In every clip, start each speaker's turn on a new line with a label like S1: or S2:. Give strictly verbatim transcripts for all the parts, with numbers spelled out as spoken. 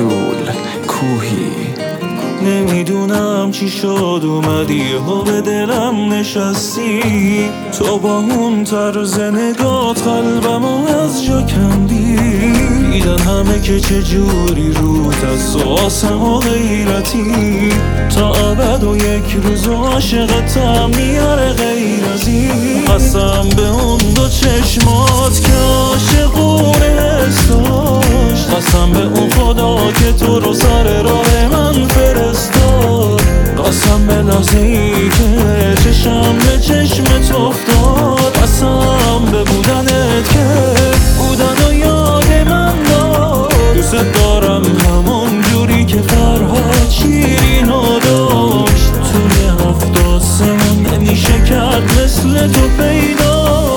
S1: اصول کوهی.
S2: نمیدونم چی شد اومدی و به دلم نشستی، تو با اون طرز نگات قلبمو از جا کندی. دیدن همه که چجوری روت از آسم و غیرتی، تا ابد و یک روز عاشقتم میاره غیر از این. قسم به اون دو چشمات که عاشقونه حس داشت، قسم به اون خدا که تو رو سر راه من فرستاد، قسم به لحظه ای که چشم به چشمت افتاد، قسم به بودنت که بودن و یاد من داد. دوست دارم همون جوری که فرهاد شیرینو داشت، توی هفت آسمون نمیشه کرد مثل تو پیدا.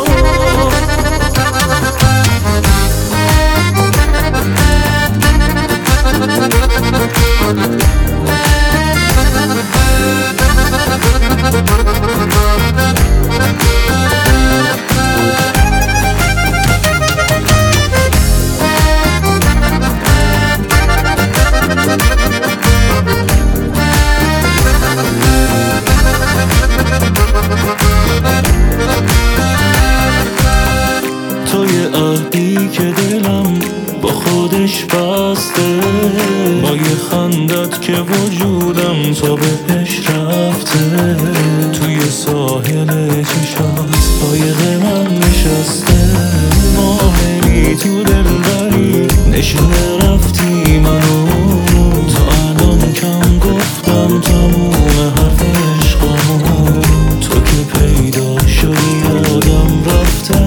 S2: توی عهدی که دلم با خودش بسته، با یه خندت که وجودم تا بهش رفته، توی ساحل چشات قایق من نشسته. ماهری تو دلبری نشونه رفتی منو، تا الان کم گفتم تموم حرف عشقمو، تو که پیدا شدی یادم رفته.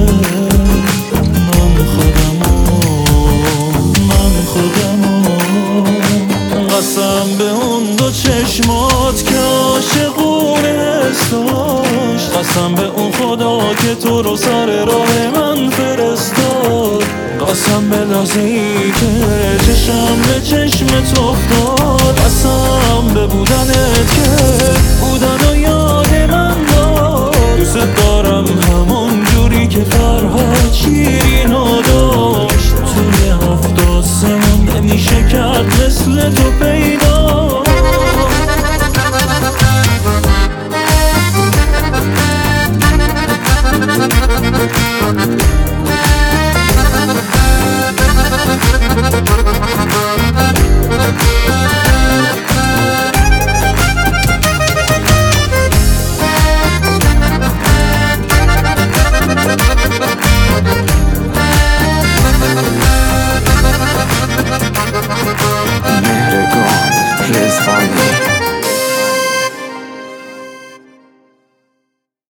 S2: قسم به اون دو چشمات که عاشقونه حس داشت، قسم به اون خدا که تو رو سر راه من فرستاد، قسم به لحظه ای که چشم به چشمت افتاد، قسم به بودنت که